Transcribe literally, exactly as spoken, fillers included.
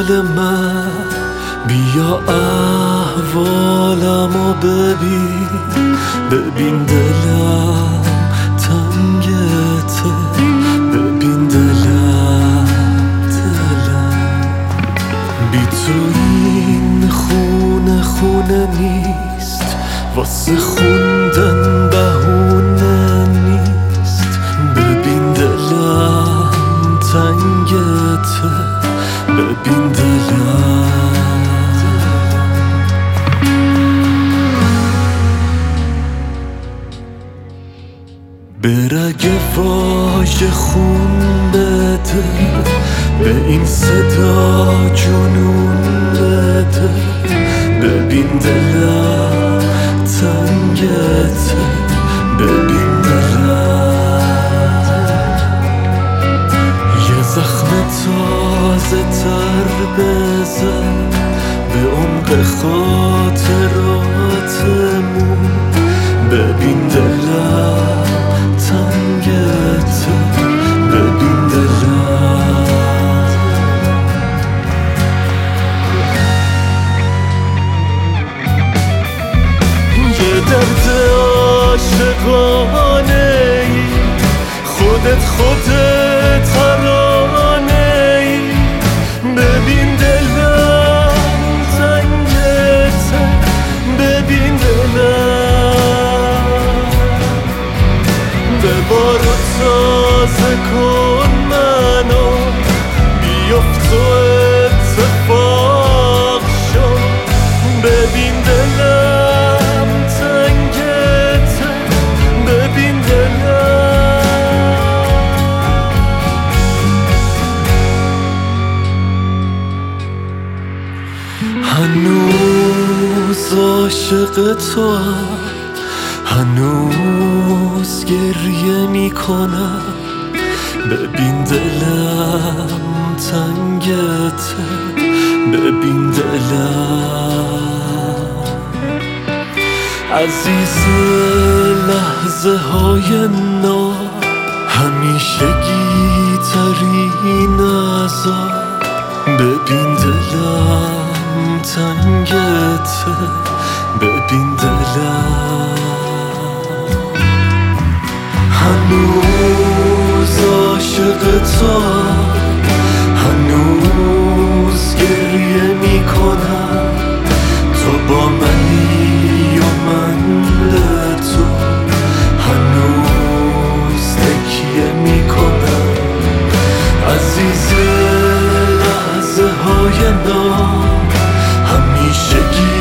دل من، بیا احوالمو ببین، ببین دلم تنگته، ببین دلم دلم بی تو این خونه خونه نیست، واسه خوندن بهونه نیست، ببین دلم تنگته، ببین دلم برگ واژه خون بده، به این صدا جنون بده، ببین دلم تنگته، ببین دلم یه زخم تازه تر بزن به عمق خاطراتمون، ببین دلم تنگته، ببین دلم یه درد عاشقانه ای، خودت خودت ترانه ای، ببین دلم تنگته، ببین دلم به بارو تازه کن منو، بیفت و اتفاق شو، ببین دلم تنگته، ببین دلم هنوز عاشق تو هم، هنوز گریه میکنم، ببین دلم تنگته، ببین دلم عزیز لحظه های نا، همیشگی ترین ازا، ببین دلم تنگته، ببین دلم هنوز عاشق تو، هنوز گریه میکنم، تو با منی و من به تو، هنوز تکیه میکنم، عزیز لحظه های نام، همیشگی